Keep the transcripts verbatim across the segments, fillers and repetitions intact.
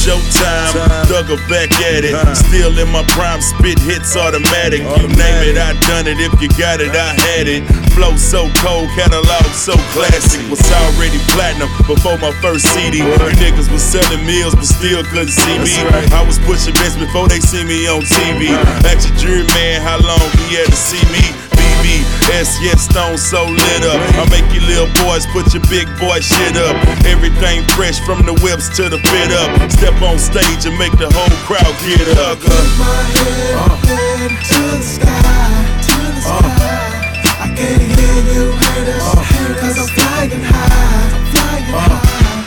showtime. Thugger back at it, still in my prime, spit hits automatic. You name it, I done it. If you got it, I had it. Flow so cold, catalog so classic. Was already platinum before my first C D. You niggas was selling meals, but still couldn't see me. I was pushing bets before they see me on T V. Ask your jury man how long he had to see me. B B S, yes, Stone so lit up. I make you little boys put your big boy shit up. Everything fresh from the whips to the fit up. Step on stage and make the whole crowd get up. Keep my head, head to the sky, to the sky. I can't hear you haters, cause I'm flying high, flying high.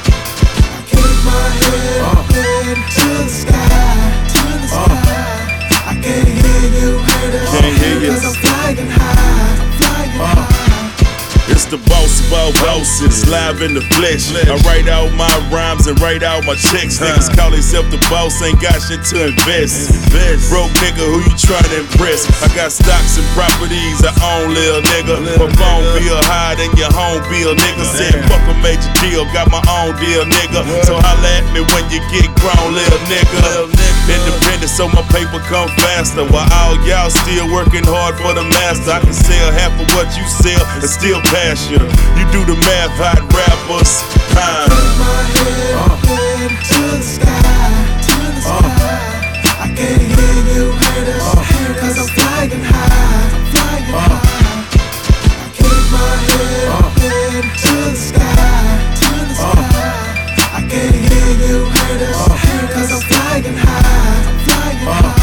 I keep my head, head to the sky, to the sky. I can't hear you haters, cause I'm flying high, flying high. It's the boss of all bosses, live in the flesh. I write out my rhymes and write out my checks. Niggas call themselves the boss, ain't got shit to invest. Broke nigga, who you trying to impress? I got stocks and properties I own, lil' nigga. My phone bill higher than your home bill, nigga. Said fuck a major deal, got my own deal, nigga. So holla at me when you get grown, lil' nigga. Independent, so my paper come faster. While all y'all still working hard for the master. I can sell half of what you sell and still pass you. You do the math, hot rappers. Time. Keep my head, head to the sky, to the sky. I can't hear you haters, cause I'm flying high, flying high. I keep my head, head to the sky, to the sky. I can't hear you haters, cause I'm flying high, flying high.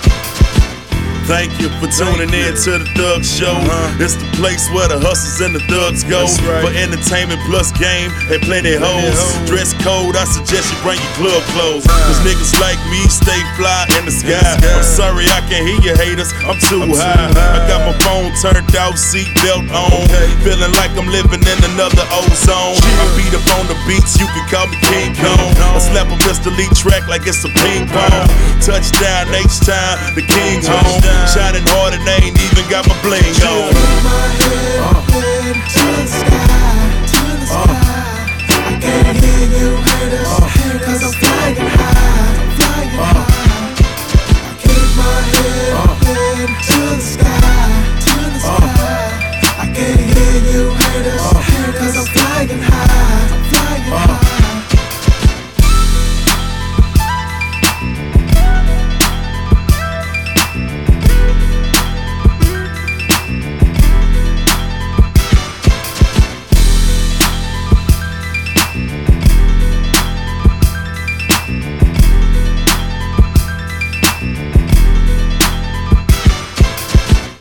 Thank you for tuning in to the Thug Show. It's the place where the hustlers and the thugs go. For entertainment plus game and plenty hoes. Dress code, I suggest you bring your club clothes. Cause niggas like me stay fly in the sky. I'm sorry I can't hear you haters, I'm too high. I got my phone turned off, seatbelt on. Feeling like I'm living in another ozone. I beat up on the beats, you can call me King Kong. I slap a Mister Lee track like it's a ping pong. Touchdown, H-time, the King's home. Shining hard and they ain't even got my bling on.